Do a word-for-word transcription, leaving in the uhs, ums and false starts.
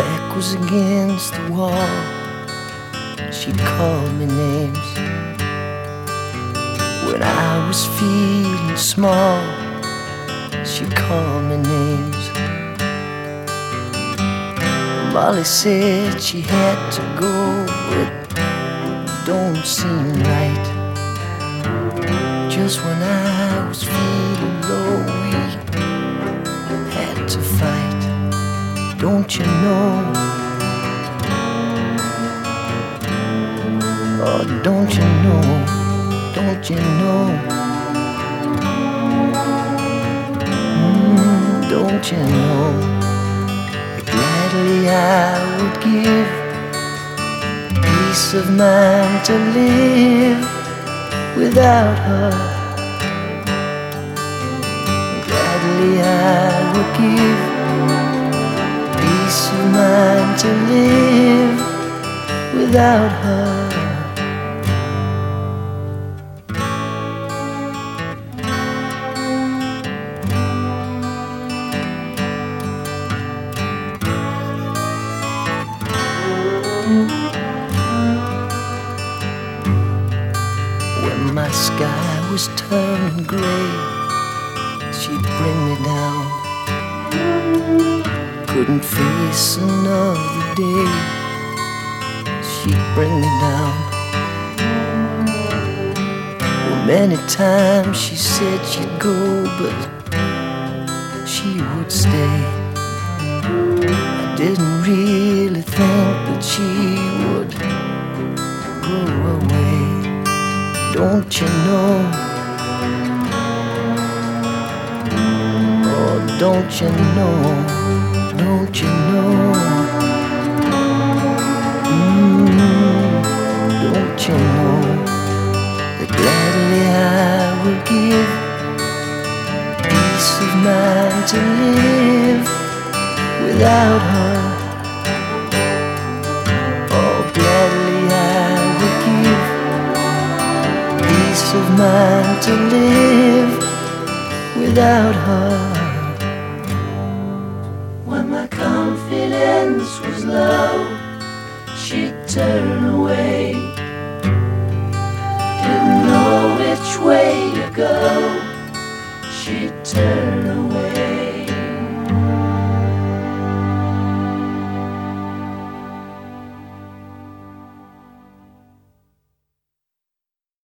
back was against the wall, she'd call me names. When I was feeling small, she'd call me names. Molly said she had to go, it don't seem right. Just when I was feeling low, we had to fight. Don't you know? Oh, don't you know? Don't you know? Mm, don't you know? Gladly I would give peace of mind to live without her. Gladly I would give peace of mind to live without her. When my sky was turning gray, she'd bring me down. Couldn't face another day, she'd bring me down. Well, many times she said she'd go, but she would stay. I didn't really think that she would go away. Don't you know? Oh, don't you know? Don't you know? Mm, don't you know that gladly I will give peace of mind to live without her. Oh, gladly I will give peace of mind to live without her. When my confidence was low, she'd turn away. Didn't know which way to go, she'd turn